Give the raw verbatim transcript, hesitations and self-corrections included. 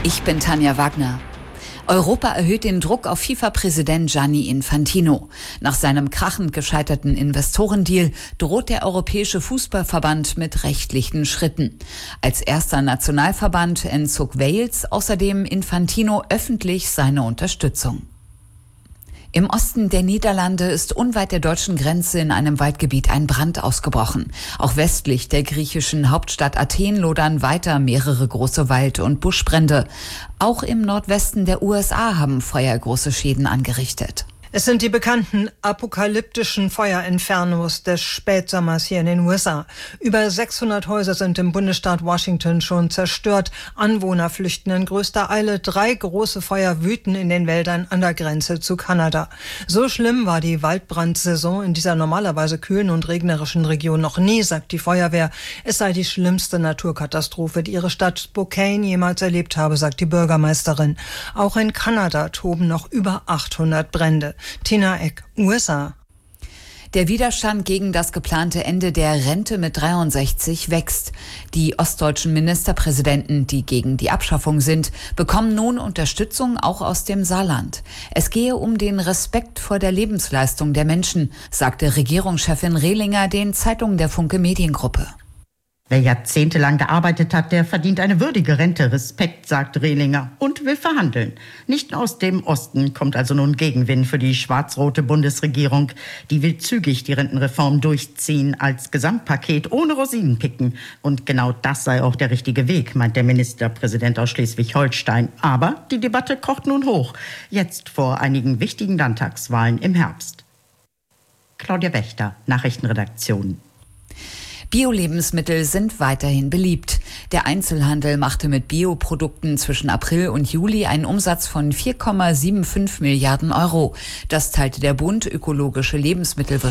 Ich bin Tanja Wagner. Europa erhöht den Druck auf FIFA-Präsident Gianni Infantino. Nach seinem krachend gescheiterten Investorendeal droht der Europäische Fußballverband mit rechtlichen Schritten. Als erster Nationalverband entzog Wales außerdem Infantino öffentlich seine Unterstützung. Im Osten der Niederlande ist unweit der deutschen Grenze in einem Waldgebiet ein Brand ausgebrochen. Auch westlich der griechischen Hauptstadt Athen lodern weiter mehrere große Wald- und Buschbrände. Auch im Nordwesten der U S A haben Feuer große Schäden angerichtet. Es sind die bekannten apokalyptischen Feuerinfernos des Spätsommers hier in den U S A. Über sechshundert Häuser sind im Bundesstaat Washington schon zerstört. Anwohner flüchten in größter Eile. Drei große Feuer wüten in den Wäldern an der Grenze zu Kanada. So schlimm war die Waldbrandsaison in dieser normalerweise kühlen und regnerischen Region noch nie, sagt die Feuerwehr. Es sei die schlimmste Naturkatastrophe, die ihre Stadt Spokane jemals erlebt habe, sagt die Bürgermeisterin. Auch in Kanada toben noch über achthundert Brände. Tina Eck, U S A. Der Widerstand gegen das geplante Ende der Rente mit dreiundsechzig wächst. Die ostdeutschen Ministerpräsidenten, die gegen die Abschaffung sind, bekommen nun Unterstützung auch aus dem Saarland. Es gehe um den Respekt vor der Lebensleistung der Menschen, sagte Regierungschefin Rehlinger den Zeitungen der Funke Mediengruppe. Wer jahrzehntelang gearbeitet hat, der verdient eine würdige Rente. Respekt, sagt Rehlinger und will verhandeln. Nicht aus dem Osten kommt also nun Gegenwind für die schwarz-rote Bundesregierung. Die will zügig die Rentenreform durchziehen als Gesamtpaket ohne Rosinenpicken. Und genau das sei auch der richtige Weg, meint der Ministerpräsident aus Schleswig-Holstein. Aber die Debatte kocht nun hoch. Jetzt vor einigen wichtigen Landtagswahlen im Herbst. Claudia Wächter, Nachrichtenredaktion. Bio-Lebensmittel sind weiterhin beliebt. Der Einzelhandel machte mit Bioprodukten zwischen April und Juli einen Umsatz von vier Komma fünfundsiebzig Milliarden Euro. Das teilte der Bund Ökologische Lebensmittelwirtschaft